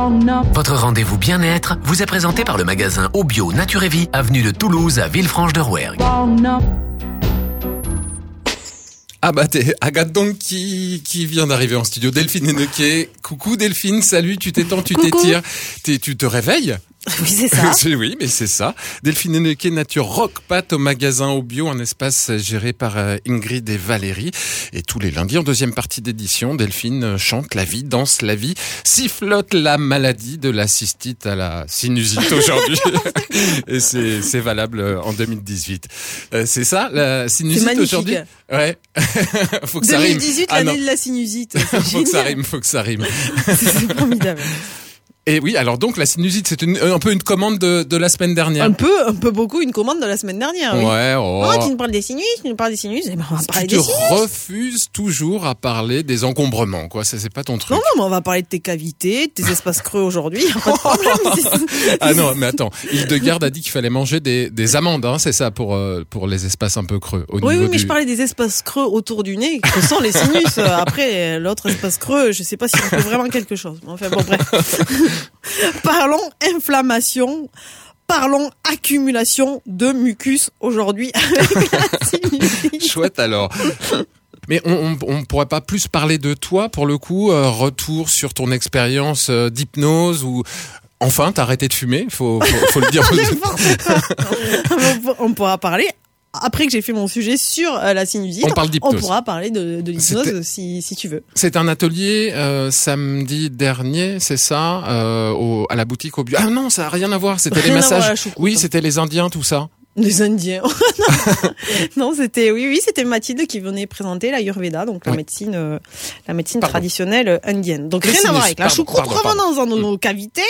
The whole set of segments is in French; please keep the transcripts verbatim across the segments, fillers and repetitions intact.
Votre rendez-vous bien-être vous est présenté par le magasin Obio Nature et Vie, avenue de Toulouse à Villefranche-de-Rouergue. Ah bah t'es Agathe donc qui, qui vient d'arriver en studio, Delphine Hennecquet. Coucou Delphine, salut, tu t'étends, tu Coucou. t'étires, t'es, tu te réveilles? Oui, c'est ça. Oui, mais c'est ça. Delphine Hennecquet, Nature Rock Pat au magasin Obio, un espace géré par Ingrid et Valérie. Et tous les lundis, en deuxième partie d'édition, Delphine chante la vie, danse la vie, sifflote la maladie de la cystite à la sinusite aujourd'hui. Et c'est, c'est valable en deux mille dix-huit. Euh, c'est ça, la sinusite c'est aujourd'hui? Ouais. Faut que ça rime. deux mille dix-huit, Ah, l'année non. de la sinusite. Faut que ça rime, faut que ça rime. C'est, c'est formidable. Et oui, alors donc la sinusite, c'est une, un peu une commande de, de la semaine dernière. Un peu, un peu beaucoup une commande de la semaine dernière. Oui. Ouais, oh. Oh, tu nous parles des sinus, tu nous parles des sinus, eh ben on va parler Tu des te sinus. refuses toujours à parler des encombrements, quoi. Ça, c'est pas ton truc. Non, non, mais on va parler de tes cavités, de tes espaces creux aujourd'hui. Y a pas de problème. Ah non, mais attends. Hildegarde a dit qu'il fallait manger des, des amandes, hein, c'est ça, pour, euh, pour les espaces un peu creux. Au Oui, niveau oui, mais du... je parlais des espaces creux autour du nez, que sont les sinus. Après, l'autre espace creux, je sais pas si on fait vraiment quelque chose. Enfin, bon, bref. Parlons inflammation. Parlons accumulation de mucus aujourd'hui avec la sinusite. Chouette alors. Mais on, on, on pourrait pas plus parler de toi pour le coup, euh, retour sur ton expérience euh, d'hypnose ou enfin t'as arrêté de fumer, faut, faut, faut le dire. On pourra parler. Après que j'ai fait mon sujet sur euh, la sinusite, On parle d'hypnose. on pourra parler de, de l'hypnose C'était- si, si tu veux. C'est un atelier euh, samedi dernier, c'est ça, euh, au, à la boutique au bio. Ah non, ça a rien à voir. C'était les Rien à voir, massages. la choucroute. Oui, c'était les Indiens, tout ça. Les Indiens. Non, c'était oui, oui, c'était Mathilde qui venait présenter l'Ayurveda, donc la Oui. médecine, euh, la médecine Pardon. traditionnelle indienne. Donc Les rien à sinus, voir avec la pardon, choucroute. pardon, pardon. Revenons dans nos cavités.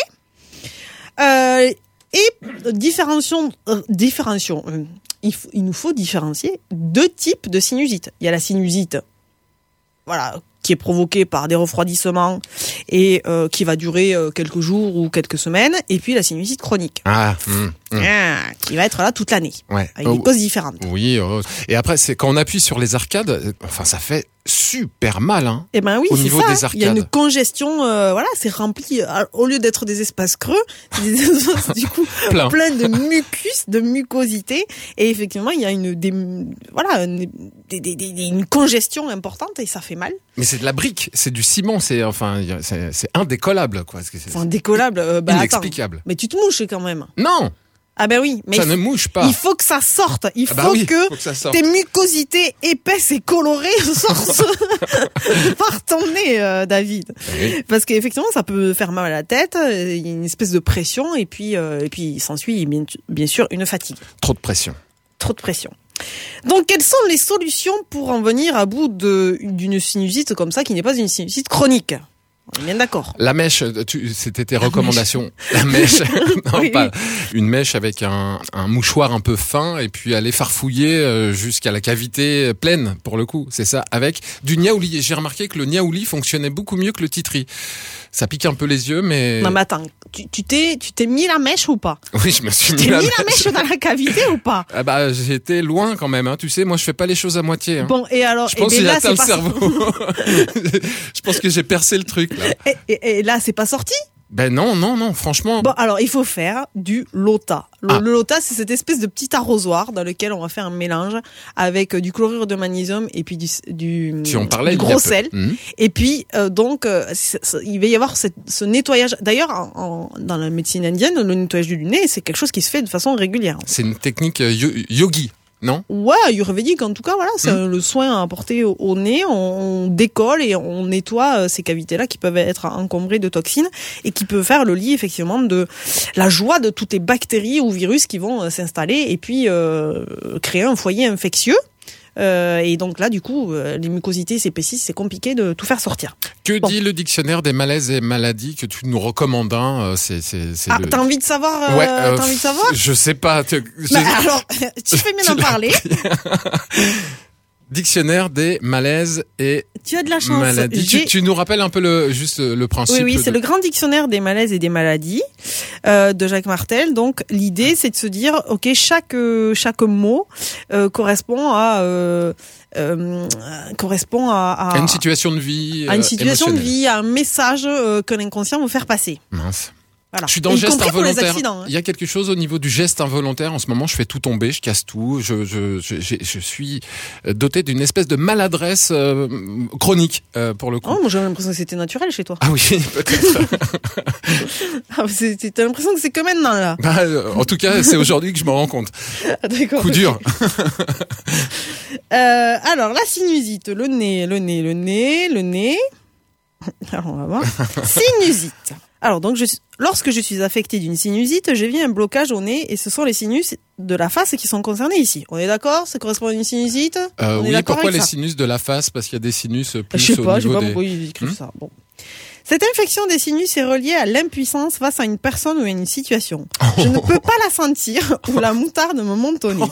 Euh, et différencions, euh, différencions. euh, il, faut- il nous faut différencier deux types de sinusite. Il y a la sinusite, voilà, qui est provoquée par des refroidissements et euh, qui va durer euh, quelques jours ou quelques semaines, et puis la sinusite chronique, Ah, hum, hum, ah, qui va être là toute l'année, ouais. avec Oh, des causes différentes. oui. Oh. Et après, c'est quand on appuie sur les arcades, euh, enfin, ça fait super mal, hein. Eh ben oui, Au c'est niveau ça. des Il y a une arcades. congestion, euh, voilà, c'est rempli. euh, Au lieu d'être des espaces creux, c'est des espaces du coup Plein. plein de mucus, de mucosité, et effectivement, il y a une des, voilà, une, des, des, des- des- une congestion importante et ça fait mal. Mais c'est de la brique, c'est du ciment, c'est enfin, c'est, c'est indécollable, quoi. C'est, c'est Enfin, décollable. Euh, bah, attends. inexplicable. Mais tu te mouches quand même. Non, Ah ben oui, mais ça il, ne mouche pas. il faut que ça sorte. Il Ah bah faut oui, que, faut que ça sorte. tes mucosités épaisses et colorées sortent par ton nez, euh, David. Oui. Parce qu'effectivement, ça peut faire mal à la tête, euh, il y a une espèce de pression, et puis, euh, et puis il s'ensuit bien, bien sûr une fatigue. Trop de pression. Trop de pression. Donc, quelles sont les solutions pour en venir à bout de, d'une sinusite comme ça, qui n'est pas une sinusite chronique? On est bien d'accord. La mèche, tu, c'était tes recommandations. La mèche, non Oui, pas une mèche avec un, un mouchoir un peu fin et puis aller farfouiller euh, jusqu'à la cavité pleine pour le coup. C'est ça, avec du niaouli. Et j'ai remarqué que le niaouli fonctionnait beaucoup mieux que le titri. Ça pique un peu les yeux, mais Non, mais attends, tu, tu t'es, tu t'es mis la mèche ou pas? oui, je me suis Tu mis t'es la mis mèche. la mèche dans la cavité ou pas? Ah bah j'étais loin quand même. Hein. Tu sais, moi je fais pas les choses à moitié. Hein. Bon, et alors, Je pense et que ben j'ai là, atteint c'est le pas cerveau. Je pense que j'ai percé le truc là. Et, et- et là, c'est pas sorti? Ben non, non, non, franchement. Bon, alors, il faut faire du lota. Le, Ah. le lota, c'est cette espèce de petit arrosoir dans lequel on va faire un mélange avec euh, du chlorure de magnésium et puis du, du, Si on parlait du il y a gros peu. sel. Mhm. Et puis, euh, donc, euh, c'est- c'est- il va y avoir cette, ce nettoyage. D'ailleurs, en, en- dans la médecine indienne, le nettoyage du nez, c'est quelque chose qui se fait de façon régulière. C'est une technique euh, yo- yogi, non? Ouais, ayurvédique en tout cas, voilà, c'est Mmh. le soin à apporter au, au nez, on, on décolle et on nettoie euh, ces cavités-là qui peuvent être encombrées de toxines et qui peut faire le lit effectivement de la joie de toutes les bactéries ou virus qui vont euh, s'installer et puis euh, créer un foyer infectieux. Euh, et donc là, du coup, euh, les mucosités s'épaississent, c'est compliqué de tout faire sortir. Que Bon. dit le dictionnaire des malaises et maladies que tu nous recommandes hein, euh, C'est, c'est, c'est Ah, le... t'as envie de savoir euh, Ouais, euh, T'as envie de savoir Je sais pas. tu- je- Bah, alors, tu fais bien Tu d'en l'as parler. Dictionnaire des malaises et Tu as de la chance. maladies. Tu, tu nous rappelles un peu le, juste le principe. Oui, oui, de... c'est le grand dictionnaire des malaises et des maladies euh, de Jacques Martel. Donc, l'idée, c'est de se dire, ok, chaque euh, chaque mot euh, correspond à euh, euh, correspond à, à, à une situation de vie. à une euh, situation de émotionnelle. vie, à un message euh, que l'inconscient veut faire passer. Mince. Voilà. Je suis dans Et le y geste compris pour les involontaire. accidents, hein. Il y a quelque chose au niveau du geste involontaire. En ce moment, je fais tout tomber, je casse tout. Je, je, je, je, je suis doté d'une espèce de maladresse euh, chronique euh, pour le coup. Oh, moi j'avais l'impression que c'était naturel chez toi. Ah oui, peut-être. Ah, c'est- c'est- T'as l'impression que c'est que maintenant là. Bah, euh, en tout cas, c'est aujourd'hui que je me rends compte. Ah, d'accord. Coup dur. Euh, alors la sinusite, le nez, le nez, le nez, le nez. Alors on va voir. Sinusite. Alors donc je, lorsque je suis affectée d'une sinusite, j'ai vu un blocage au nez et ce sont les sinus de la face qui sont concernés ici. On est d'accord? Ça correspond à une sinusite? Euh, On est oui, d'accord pourquoi avec les ça sinus de la face? Parce qu'il y a des sinus plus Je sais au pas, je sais niveau pas des... pourquoi ils écrivent Hmm ça. Bon. Cette infection des sinus est reliée à l'impuissance face à une personne ou à une situation. Je ne peux pas la sentir ou la moutarde me monte au nez.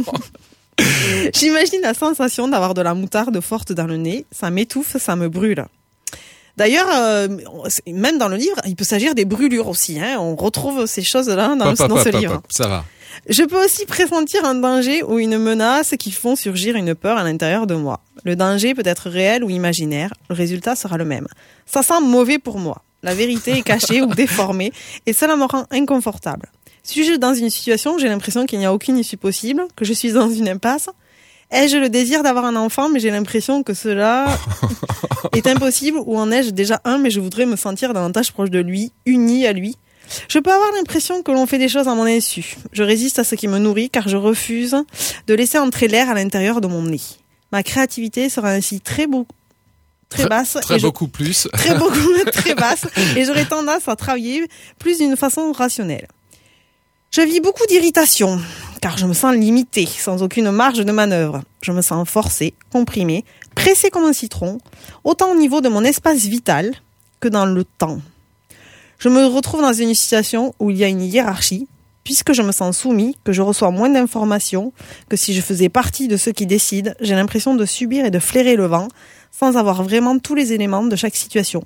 J'imagine la sensation d'avoir de la moutarde forte dans le nez. Ça m'étouffe, ça me brûle. D'ailleurs, euh, même dans le livre, il peut s'agir des brûlures aussi. Hein. On retrouve ces choses-là dans, Pop, pop, dans ce pop, livre. pop, ça va. Je peux aussi pressentir un danger ou une menace qui font surgir une peur à l'intérieur de moi. Le danger peut être réel ou imaginaire. Le résultat sera le même. Ça sent mauvais pour moi. La vérité est cachée ou déformée et cela me rend inconfortable. Suis-je dans une situation où j'ai l'impression qu'il n'y a aucune issue possible, que je suis dans une impasse? Ai-je le désir d'avoir un enfant, mais j'ai l'impression que cela est impossible, ou en ai-je déjà un, mais je voudrais me sentir davantage proche de lui, uni à lui? Je peux avoir l'impression que l'on fait des choses à mon insu. Je résiste à ce qui me nourrit, car je refuse de laisser entrer l'air à l'intérieur de mon nez. Ma créativité sera ainsi très beau, très, très basse. Très et beaucoup je, plus. Très beaucoup, très basse, et j'aurai tendance à travailler plus d'une façon rationnelle. Je vis beaucoup d'irritation, car je me sens limitée, sans aucune marge de manœuvre. Je me sens forcée, comprimée, pressée comme un citron, autant au niveau de mon espace vital que dans le temps. Je me retrouve dans une situation où il y a une hiérarchie, puisque je me sens soumis, que je reçois moins d'informations que si je faisais partie de ceux qui décident. J'ai l'impression de subir et de flairer le vent, sans avoir vraiment tous les éléments de chaque situation.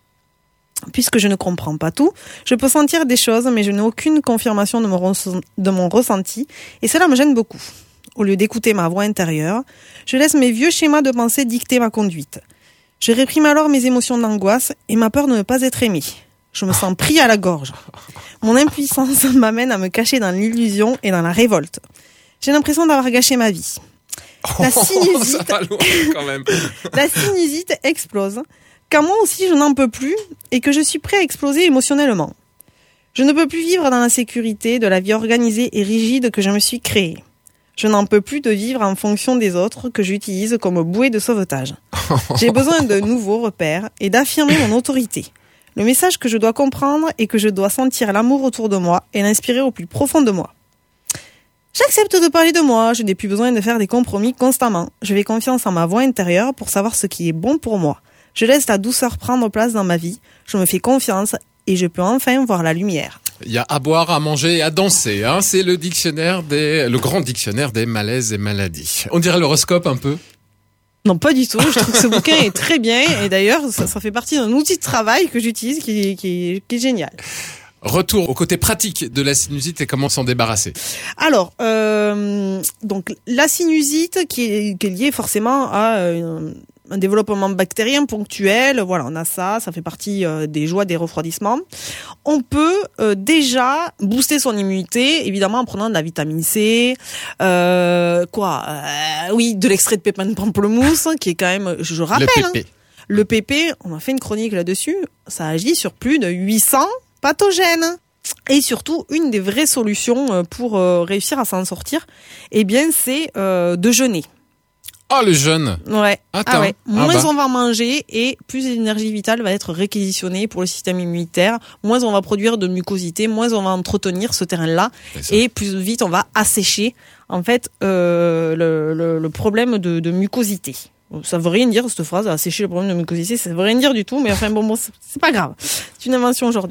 Puisque je ne comprends pas tout, je peux sentir des choses, mais je n'ai aucune confirmation de mon, ress- de mon ressenti, et cela me gêne beaucoup. Au lieu d'écouter ma voix intérieure, je laisse mes vieux schémas de pensée dicter ma conduite. Je réprime alors mes émotions d'angoisse et ma peur de ne pas être aimée. Je me sens pris à la gorge. Mon impuissance m'amène à me cacher dans l'illusion et dans la révolte. J'ai l'impression d'avoir gâché ma vie. La sinusite, Ça va loin, quand même. la sinusite explose. Quand moi aussi je n'en peux plus et que je suis prêt à exploser émotionnellement. Je ne peux plus vivre dans la sécurité de la vie organisée et rigide que je me suis créée. Je n'en peux plus de vivre en fonction des autres que j'utilise comme bouée de sauvetage. J'ai besoin de nouveaux repères et d'affirmer mon autorité. Le message que je dois comprendre est que je dois sentir l'amour autour de moi et l'inspirer au plus profond de moi. J'accepte de parler de moi, je n'ai plus besoin de faire des compromis constamment. Je fais confiance en ma voix intérieure pour savoir ce qui est bon pour moi. Je laisse la douceur prendre place dans ma vie, je me fais confiance et je peux enfin voir la lumière. Il y a à boire, à manger et à danser. Hein. C'est le dictionnaire des, le grand dictionnaire des malaises et maladies. On dirait l'horoscope un peu. Non, pas du tout. Je trouve que ce bouquin est très bien et d'ailleurs, ça, ça fait partie d'un outil de travail que j'utilise qui, qui, qui est génial. Retour au côté pratique de la sinusite et comment s'en débarrasser. Alors, euh, donc la sinusite qui est, qui est liée forcément à euh, un développement bactérien ponctuel, voilà, on a ça, ça fait partie euh, des joies des refroidissements. On peut euh, déjà booster son immunité, évidemment en prenant de la vitamine C, euh, quoi, euh, oui, de l'extrait de pépins de pamplemousse, qui est quand même, je rappelle, Le pépé. Hein, le pépé, on a fait une chronique là-dessus, ça agit sur plus de huit cents pathogènes. Et surtout, une des vraies solutions pour euh, réussir à s'en sortir, eh bien, c'est euh, de jeûner. Ah, le jeûne. Ouais. Attends. Ah ouais. Moins Ah bah. on va manger et plus l'énergie vitale va être réquisitionnée pour le système immunitaire, moins on va produire de mucosité, moins on va entretenir ce terrain-là et plus vite on va assécher en fait euh, le, le, le problème de, de mucosité. Ça veut rien dire cette phrase, assécher le problème de mucosité, ça veut rien dire du tout, mais enfin bon, bon c'est pas grave. C'est une invention aujourd'hui.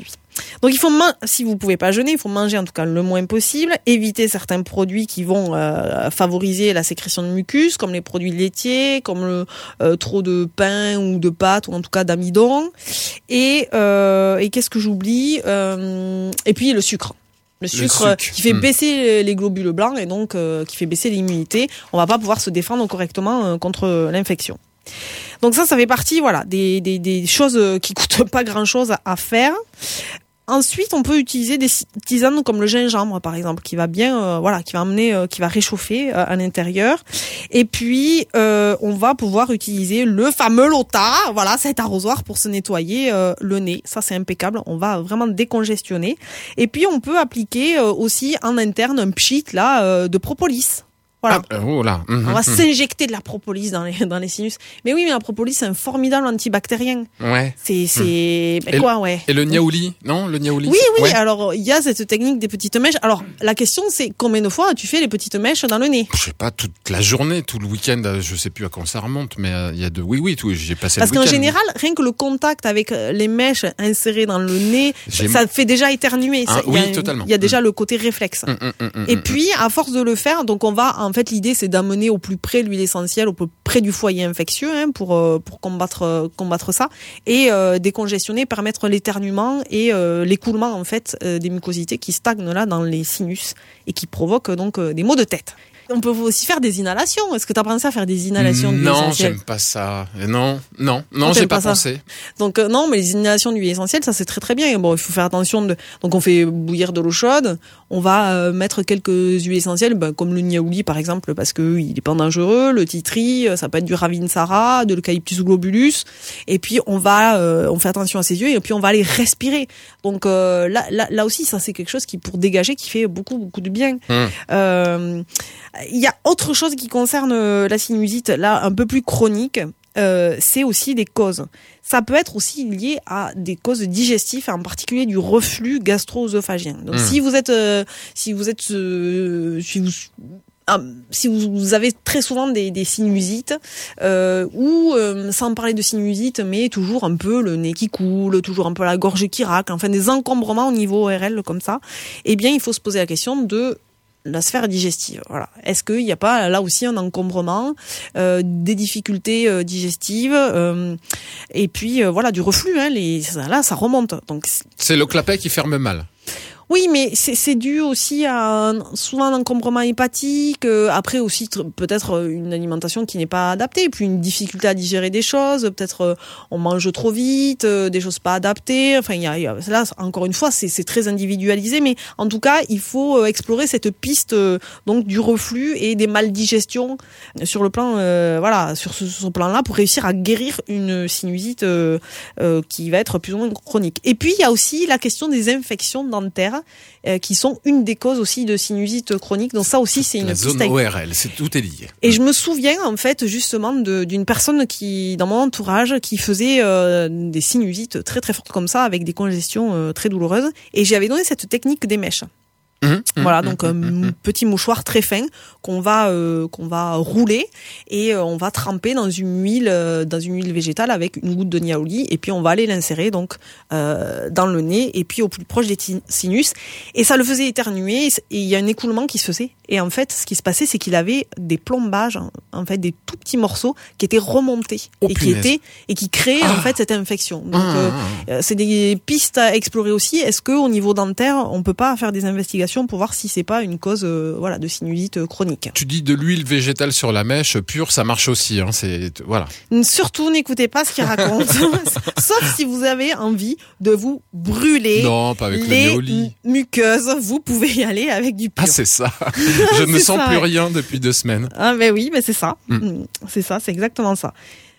Donc il faut, man- si vous pouvez pas jeûner, il faut manger en tout cas le moins possible, éviter certains produits qui vont euh, favoriser la sécrétion de mucus, comme les produits laitiers, comme le euh, trop de pain ou de pâtes, ou en tout cas d'amidon. Et, euh, et qu'est-ce que j'oublie euh, Et puis le sucre. Le sucre, le sucre. qui fait mmh. baisser les globules blancs et donc euh, qui fait baisser l'immunité. On va pas pouvoir se défendre correctement euh, contre l'infection. Donc ça, ça fait partie, voilà, des, des, des choses qui coûtent pas grand-chose à, à faire. Ensuite, on peut utiliser des tisanes comme le gingembre, par exemple, qui va bien, euh, voilà, qui va amener, euh, qui va réchauffer euh, à l'intérieur. Et puis, euh, on va pouvoir utiliser le fameux Lota, voilà, cet arrosoir pour se nettoyer euh, le nez. Ça, c'est impeccable. On va vraiment décongestionner. Et puis, on peut appliquer euh, aussi en interne un pchit là euh, de propolis. Voilà. Ah, oh là. Mmh, on va mmh. s'injecter de la propolis dans les dans les sinus. Mais oui, mais la propolis c'est un formidable antibactérien. Ouais. C'est c'est mmh. ben quoi ouais. Et le niaouli, non, le niaouli. Oui oui, ouais. alors il y a cette technique des petites mèches. Alors la question c'est combien de fois tu fais les petites mèches dans le nez? Je sais pas, toute la journée, tout le week-end, je sais plus à quand ça remonte, mais il y a de oui oui, tout, j'ai passé Parce le week-end. Parce qu'en général, rien que le contact avec les mèches insérées dans le nez, j'ai... ça fait déjà éternuer. Ah, ça, oui, y a, totalement. Il y a déjà mmh. le côté réflexe. Mmh, mmh, mmh, Et puis à force de le faire, donc on va en fait l'idée c'est d'amener au plus près l'huile essentielle, au plus près du foyer infectieux, hein, pour euh, pour combattre euh, combattre ça, et euh, décongestionner, permettre l'éternuement et euh, l'écoulement en fait euh, des mucosités qui stagnent là dans les sinus et qui provoquent donc euh, des maux de tête. On peut aussi faire des inhalations. Est-ce que tu as pensé à faire des inhalations d'huile non, essentielle? Non, j'aime pas ça. Non, non, non, j'ai pas, pas pensé. Donc euh, non, mais les inhalations d'huile essentielle, ça c'est très très bien. Bon, il faut faire attention. De... Donc on fait bouillir de l'eau chaude. On va euh, mettre quelques huiles essentielles, ben, comme le niaouli par exemple, parce que il est pas dangereux. Le titri, ça peut être du ravinsara, de l'eucalyptus globulus. Et puis on va, euh, on fait attention à ses yeux et puis on va les respirer. Donc euh, là, là, là aussi, ça c'est quelque chose qui pour dégager, qui fait beaucoup beaucoup de bien. Mmh. Euh, Il y a autre chose qui concerne la sinusite, là, un peu plus chronique, euh, c'est aussi des causes. Ça peut être aussi lié à des causes digestives, en particulier du reflux gastro-œsophagien. Donc, mmh. si vous êtes, euh, si vous êtes, euh, si vous, ah, si vous, vous avez très souvent des, des sinusites, euh, ou euh, sans parler de sinusite, mais toujours un peu le nez qui coule, toujours un peu la gorge qui racle, enfin des encombrements au niveau O R L comme ça, eh bien, il faut se poser la question de la sphère digestive. Voilà. Est-ce qu'il n'y a pas là aussi un encombrement, euh, des difficultés euh, digestives, euh, et puis euh, voilà du reflux. Hein, les, là, ça remonte. Donc c'est le clapet qui ferme mal. Oui, mais c'est, c'est dû aussi à un, souvent un encombrement hépatique, euh, après aussi t- peut-être une alimentation qui n'est pas adaptée, puis une difficulté à digérer des choses, peut-être euh, on mange trop vite, euh, des choses pas adaptées, enfin il y a, y a là encore une fois c'est, c'est très individualisé, mais en tout cas il faut euh, explorer cette piste euh, donc du reflux et des maldigestions sur le plan euh, voilà sur ce, ce plan-là pour réussir à guérir une sinusite euh, euh, qui va être plus ou moins chronique. Et puis il y a aussi la question des infections dentaires. Euh, qui sont une des causes aussi de sinusite chronique. Donc ça aussi, c'est une la piste zone O R L, c'est tout est lié. Et je me souviens en fait justement de, d'une personne qui, dans mon entourage, qui faisait euh, des sinusites très très fortes comme ça, avec des congestions euh, très douloureuses. Et j'avais donné cette technique des mèches. Mmh, voilà, mmh, donc un mmh, petit mouchoir très fin qu'on va euh, qu'on va rouler et euh, on va tremper dans une huile euh, dans une huile végétale avec une goutte de niaouli et puis on va aller l'insérer donc euh, dans le nez et puis au plus proche des t- sinus et ça le faisait éternuer et il y a un écoulement qui se faisait et en fait ce qui se passait c'est qu'il avait des plombages en fait des tout petits morceaux qui étaient remontés oh, et punaise. qui étaient et qui créaient ah. en fait cette infection. Donc ah. euh, c'est des pistes à explorer aussi. Est-ce que au niveau dentaire on peut pas faire des investigations pour voir si c'est pas une cause euh, voilà de sinusite euh, chronique. Tu dis de l'huile végétale sur la mèche pure, ça marche aussi hein, c'est voilà. Surtout n'écoutez pas ce qu'il raconte sauf si vous avez envie de vous brûler. Non, pas avec les le niaouli. Muqueuses, vous pouvez y aller avec du pur. Ah, c'est ça. Je ne sens ça, plus ouais. rien depuis deux semaines. Ah ben oui, ben c'est ça. Mm. C'est ça, c'est exactement ça.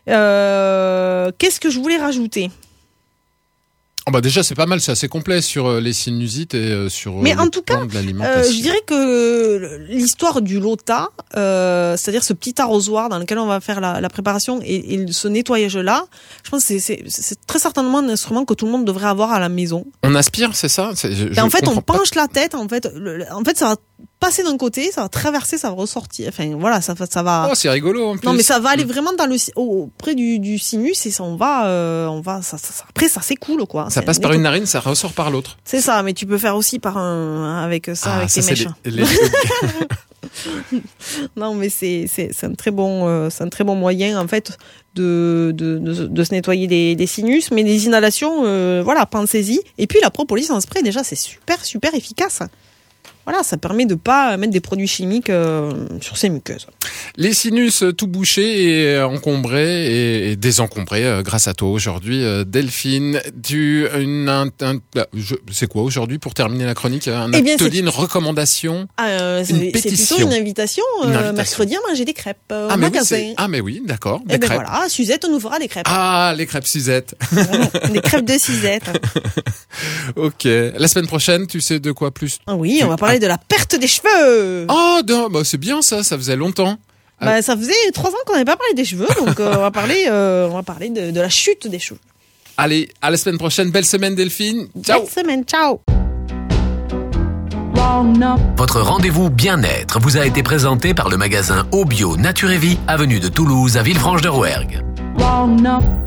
Euh, qu'est-ce que je voulais rajouter ? Oh bah déjà c'est pas mal, c'est assez complet sur euh, les sinusites et euh, sur euh, mais le en tout plan cas, de l'alimentation. Euh, je dirais que l'histoire du Lota, euh, c'est-à-dire ce petit arrosoir dans lequel on va faire la, la préparation et, et ce nettoyage-là, je pense que c'est, c'est, c'est très certainement un instrument que tout le monde devrait avoir à la maison. On aspire, c'est ça c'est, je, et En fait, on penche pas. la tête. En fait, le, en fait, ça va passer d'un côté, ça va traverser, ça va ressortir. Enfin, voilà, ça, ça va. Oh, c'est rigolo en plus. Non, mais ça va aller vraiment dans le auprès du, du sinus et ça, on va, euh, on va. Ça, ça, ça, après, ça s'écoule quoi. Ça c'est passe par une narine, ça ressort par l'autre. C'est ça, mais tu peux faire aussi par un avec ça, ah, avec ça, tes mèches. Les, les... Non, mais c'est c'est c'est un très bon euh, c'est un très bon moyen en fait de de de, de se nettoyer des, des sinus, mais des inhalations, euh, voilà, pensez-y. Et puis la propolis en spray, déjà, c'est super super efficace. Voilà, ça permet de pas mettre des produits chimiques euh, sur ses muqueuses. Les sinus tout bouchés et encombrés et, et désencombrés euh, grâce à toi aujourd'hui, euh, Delphine. Tu une un, un, je, c'est quoi aujourd'hui pour terminer la chronique? Un eh bien, atelier, une recommandation, ah, euh, une c'est, pétition. C'est plutôt une invitation. Euh, Une invitation. Mercredi à manger des crêpes euh, ah, au mais magasin. oui, ah mais oui, d'accord. Des Et ben crêpes. voilà, Suzette nous fera des crêpes. Ah, les crêpes Suzette. Des crêpes de Suzette. Ok. La semaine prochaine, tu sais de quoi plus? Ah oui, tu... on va parler ah. de la perte des cheveux. Oh, non, bah c'est bien ça, ça faisait longtemps. Bah, ça faisait trois ans qu'on n'avait pas parlé des cheveux, donc euh, on va parler, euh, on va parler de, de la chute des cheveux. Allez, à la semaine prochaine. Belle semaine, Delphine. Ciao. Belle semaine, ciao. Votre rendez-vous bien-être vous a été présenté par le magasin Obio Nature et Vie, avenue de Toulouse à Villefranche-de-Rouergue.